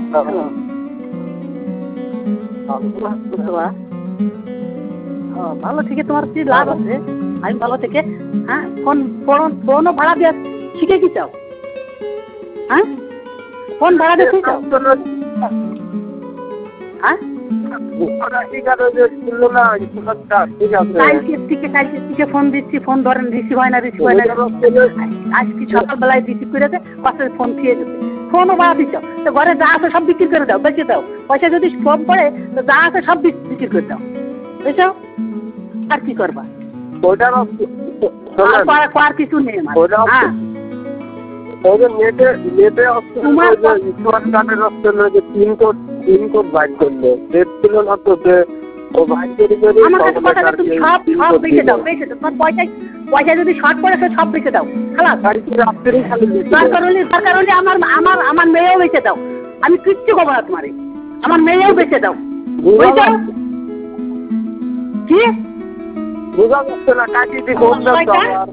ভালো থেকে তোমার কি লাভ আছে? আমি ভালো থেকে হ্যাঁ ফোনও ভাড়া দিয়ে শিখে কি চাও? হ্যাঁ ফোন ভাড়া দিয়ে শিখে চাও? হ্যাঁ ফোন দিচ্ছি, ফোন ধরেন, রিসিভ হয় না। আজকে সকালবেলায় রিসিভ করে দেয়, ফোন খেয়ে গেছে। ফোনও ভাড়া দিচ্ছ, তো ঘরে যা আছে সব বিক্রি করে দাও, বেঁচে দাও। পয়সা যদি কম পড়ে তো যা আছে সব বিক্রি করে দাও, বুঝছো? আর কি করবা? আর কিছু নেই আমার। হ্যাঁ পিনকোড বাইর করলো, ডেট ছিল না তো যে ও বাইর করে আমার কাছে কথা না, তুমি সব বেঁচে দাও, বেঁচে দাও। তোমার পয়সা যদি শর্ট পড়ে সব বেঁচে দাও। খালাস, দরকার হলে আমার মেয়েও বেঁচে দাও। আমি কিচ্ছু করবো না তোমারে, আমার মেয়েও বেঁচে দাও। কি বোঝা যাচ্ছে না? কাটিয়ে